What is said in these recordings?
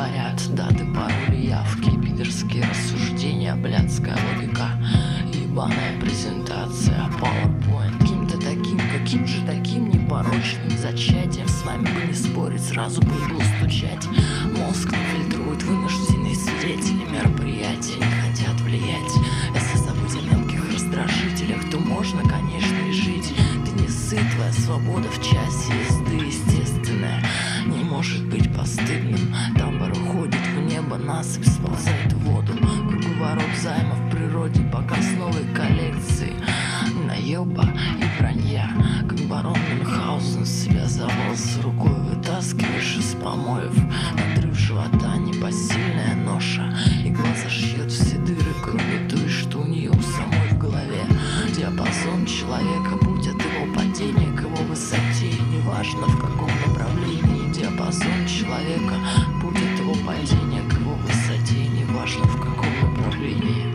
говорят даты, пароли, явки, пидорские рассуждения, блядская логика, ебаная презентация, PowerPoint. Каким же таким непорочным зачатием с вами бы не спорить, сразу бы иглу стучать. Мозг фильтрует вынужденные свидетели мероприятия, не хотят влиять. Если забыть о мелких раздражителях, то можно, конечно, и жить. Ты не сыт, твоя свобода в часе езды естественная не может быть постыдным. Тамбур уходит в небо, насыпь сползает в воду. Круговорот займа в природе, показ новой коллекции наеба и вранья. Как барон Мюнхгаузен себя за волосы рукой вытаскиваешь из помоев. Надрыв живота, непосильная ноша, игла зашьет все дыры, кроме той, что у нее у самой в голове. Диапазон человека, будь от его падения к его высоте, неважно в каком направлении. Диапазон человека, будь от его падения к его высоте, неважно в каком направлении.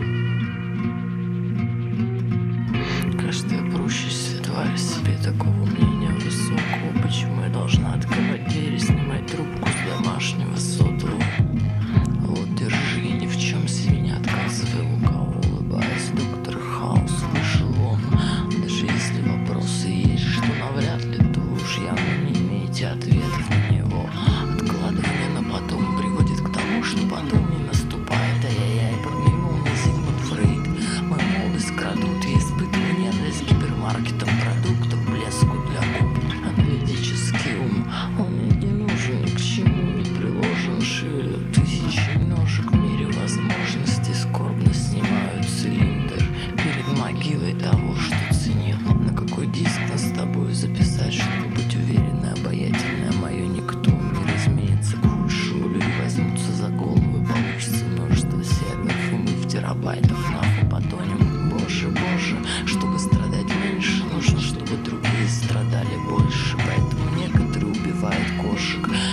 Каждая прущаяся тварь себе такого мнения высокого. Почему я должна открывать двери, снимать трубку с домашнего сотового? Вот держи, ни в чем себе не отказывай, лукаво улыбаясь. Доктор Хаус, вышел он. Даже если вопросы есть, что навряд ли, то уж явно не имеете ответов на него. Откладывание на потом приводит к тому, что потом не наступает. Ай-яй-яй, подмигнул мне Зигмунд Фрейд. Мою молодость крадут, я испытываю ненависть к гипермаркетам, продуктов, блеску для губ. Аналитический ум, он мне не нужен, ни к чему не приложен. Шевелят тысячи ножек в мире возможностей, скорбно снимают цилиндр перед могилой того, что ценил. На какой диск нас с тобой записать, чтобы быть уверенной, обаятельное мое никто. Мир изменится к худшему, люди возьмутся за головы, получится множество серверов, и мы в терабайтах нахуй потонем. Боже, боже, чтобы страдать меньше, нужно, чтобы другие страдали больше. Поэтому некоторые убивают кошек,